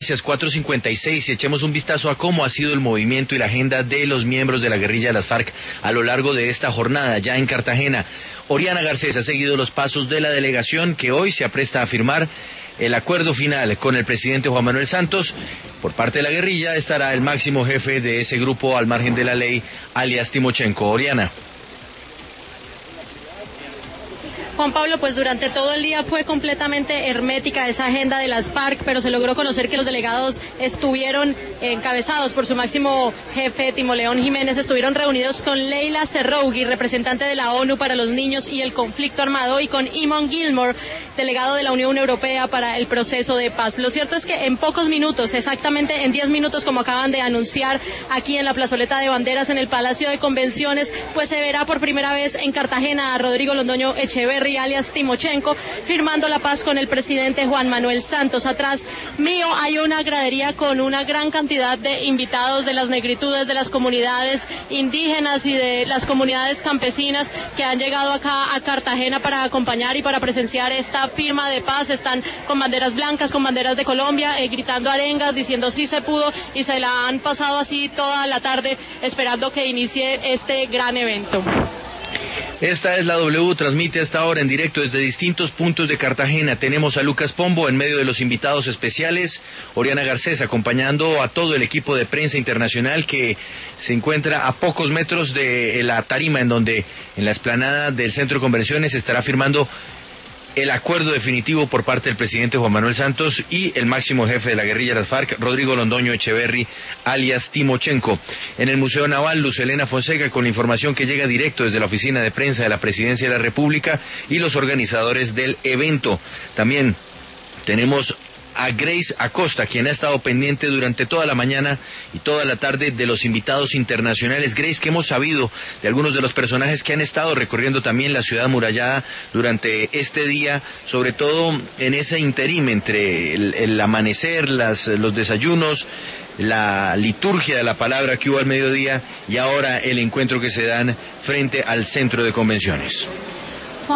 noticias 4:56 y echemos un vistazo a cómo ha sido el movimiento y la agenda de los miembros de la guerrilla de las FARC a lo largo de esta jornada ya en Cartagena. Oriana Garcés ha seguido los pasos de la delegación que hoy se apresta a firmar el acuerdo final con el presidente Juan Manuel Santos. Por parte de la guerrilla estará el máximo jefe de ese grupo al margen de la ley, alias Timochenko. Oriana. Juan Pablo, pues durante todo el día fue completamente hermética esa agenda de las FARC, pero se logró conocer que los delegados estuvieron encabezados por su máximo jefe, Timoleón Jiménez, estuvieron reunidos con Leila Serrougui, representante de la ONU para los niños y el conflicto armado, y con Eamon Gilmore, delegado de la Unión Europea para el proceso de paz. Lo cierto es que en pocos minutos, exactamente en 10 minutos, como acaban de anunciar aquí en la plazoleta de banderas en el Palacio de Convenciones, pues se verá por primera vez en Cartagena a Rodrigo Londoño Echeverry, alias Timochenko, firmando la paz con el presidente Juan Manuel Santos. Atrás mío hay una gradería con una gran cantidad de invitados de las negritudes, de las comunidades indígenas y de las comunidades campesinas que han llegado acá a Cartagena para acompañar y para presenciar esta firma de paz. Están con banderas blancas, con banderas de Colombia, gritando arengas, diciendo sí se pudo, y se la han pasado así toda la tarde esperando que inicie este gran evento. Esta es la W, transmite hasta ahora en directo desde distintos puntos de Cartagena. Tenemos a Lucas Pombo en medio de los invitados especiales, Oriana Garcés acompañando a todo el equipo de prensa internacional que se encuentra a pocos metros de la tarima en donde en la explanada del Centro de Convenciones estará firmando el acuerdo definitivo por parte del presidente Juan Manuel Santos y el máximo jefe de la guerrilla de las FARC, Rodrigo Londoño Echeverry, alias Timochenko. En el Museo Naval, Luz Helena Fonseca con la información que llega directo desde la oficina de prensa de la Presidencia de la República y los organizadores del evento. También tenemos a Grace Acosta, quien ha estado pendiente durante toda la mañana y toda la tarde de los invitados internacionales. Grace, ¿qué hemos sabido de algunos de los personajes que han estado recorriendo también la ciudad amurallada durante este día, sobre todo en ese interim entre el amanecer, los desayunos, la liturgia de la palabra que hubo al mediodía y ahora el encuentro que se dan frente al Centro de Convenciones?